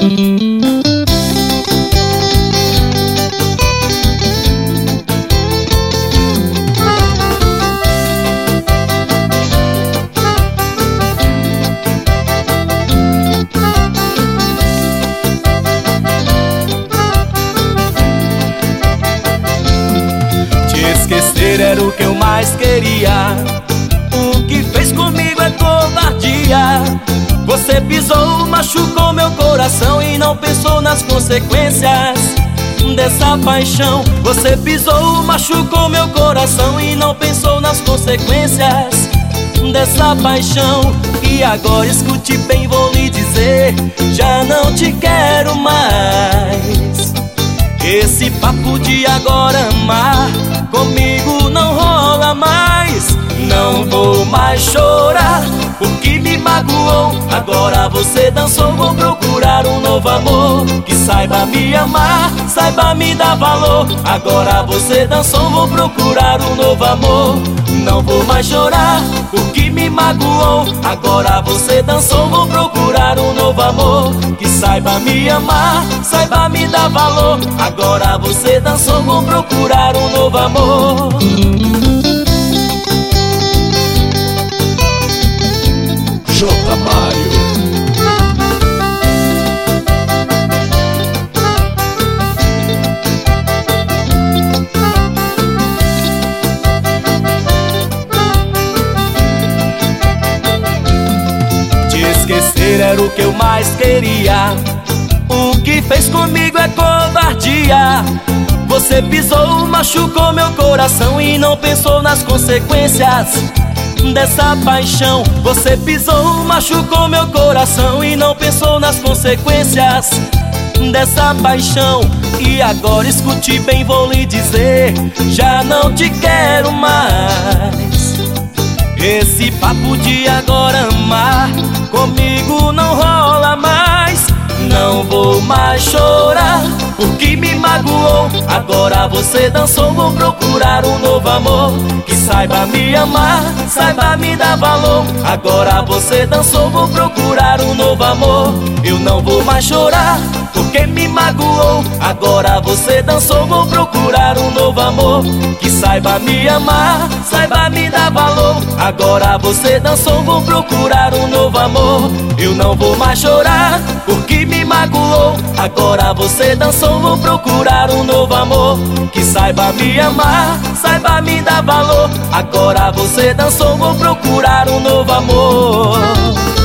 Era o que eu mais queria. O que fez comigo é covardia. Você pisou, machucou meu coração e não pensou nas consequências dessa paixão. Você pisou, machucou meu coração e não pensou nas consequências dessa paixão. E agora escute bem, vou lhe dizer, já não te quero mais. Esse papo de agora amar comigo não rola mais. Não vou mais chorar porque me magoou. Agora você dançou, vou procurar um novo amor que saiba me amar, saiba me dar valor. Agora você dançou, vou procurar um novo amor. Não vou mais chorar porque me magoou. Agora você dançou, vou procurar um novo amor que saiba me amar, saiba me dar valor. Agora você dançou, vou procurar um novo amor. J. Mário. Esquecer era o que eu mais queria. O que fez comigo é covardia. Você pisou, machucou meu coração e não pensou nas consequências dessa paixão. Você pisou, machucou meu coração e não pensou nas consequências dessa paixão. E agora escute bem, vou lhe dizer, já não te quero mais. Esse papo de agora amar comigo não rola mais. Não vou mais chorar porque me magoou. Agora você dançou, vou procurar um novo amor que saiba me amar, saiba me dar valor. Agora você dançou, vou procurar um novo amor. Eu não vou mais chorar porque me magoou. Agora você dançou, vou procurar um novo amor que saiba me amar, saiba me dar valor. Agora você dançou, vou procurar um novo amor. Eu não vou mais chorar porque me magoou. Agora você dançou, vou procurar um novo amor que saiba me amar, saiba me dar valor. Agora você dançou, vou procurar um novo amor.